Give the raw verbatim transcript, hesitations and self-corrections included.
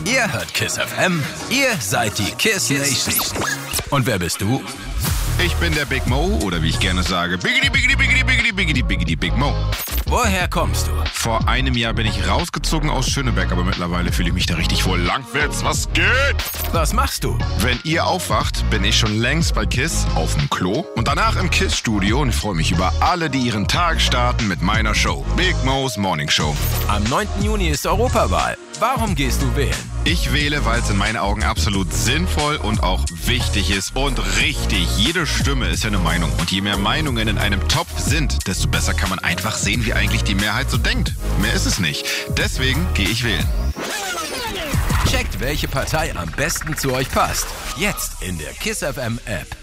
Ihr hört KISS F M, ihr seid die KISS Nation. Und wer bist du? Ich bin der Big Mo, oder wie ich gerne sage, Biggity, Biggity, Biggity, Biggity, Biggity, Biggity, Big Mo. Woher kommst du? Vor einem Jahr bin ich rausgezogen aus Schöneberg, aber mittlerweile fühle ich mich da richtig wohl. Langwitz, was geht? Was machst du? Wenn ihr aufwacht, bin ich schon längst bei KISS auf dem Klo und danach im KISS-Studio und ich freue mich über alle, die ihren Tag starten mit meiner Show, Big Mo's Morning Show. Am neunten Juni ist Europawahl. Warum gehst du wählen? Ich wähle, weil es in meinen Augen absolut sinnvoll und auch wichtig ist und richtig. Jede Stimme ist ja eine Meinung. Und je mehr Meinungen in einem Topf sind, desto besser kann man einfach sehen, wie eigentlich die Mehrheit so denkt. Mehr ist es nicht. Deswegen gehe ich wählen. Checkt, welche Partei am besten zu euch passt. Jetzt in der KISS F M App.